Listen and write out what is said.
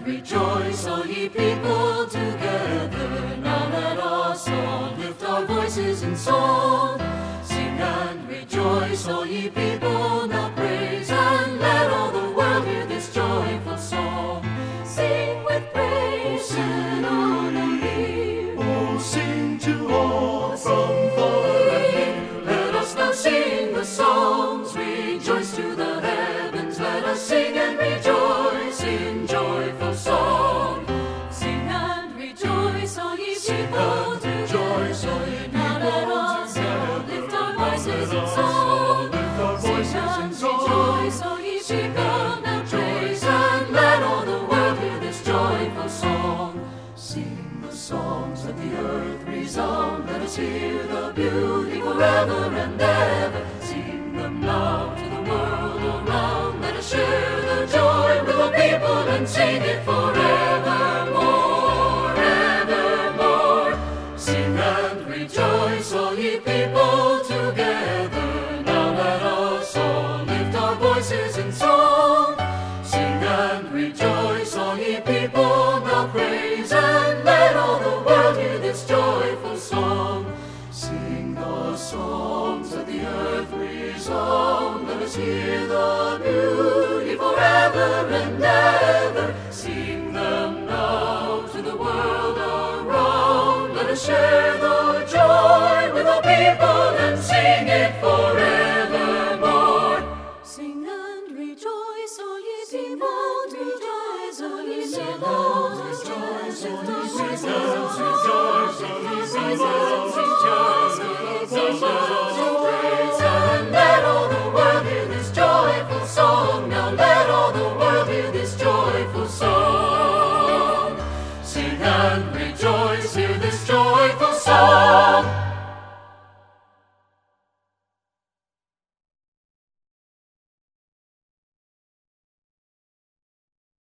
and rejoice, all ye people together. Now let us all lift our voices in song. Sing and rejoice, all ye people, now praise, and let all the world hear this joyful song. Sing with praise and honor here. Oh, sing to all from far and near. Let us now sing the songs, rejoice to the heavens. Let us sing and rejoice in joyful song. Sing and rejoice, all ye people Rejoice, all ye now let us all lift our voices in song. Sing and rejoice, all ye people, now praise, and let all the world hear this joyful song. Sing the songs, let the earth resound. Let us hear the beauty forever and ever. Sing them now to the world around. Let us share the joy with all people and sing it forevermore, evermore. Sing and rejoice, all ye people together. Now let us all lift our voices in song. Sing and rejoice, all ye people, now praise, and let all the world hear this joyful song. Sing the songs that the earth resound. Let us hear the beauty forever and ever. Sing them now to the world around. Let us share the joy with all people and sing it forevermore. Sing and rejoice, all ye people, rejoice, all ye people, rejoice, lift our voices and praise, and let all the world hear this joyful song. Now let all the world hear this joyful song. Sing and rejoice, hear this joy.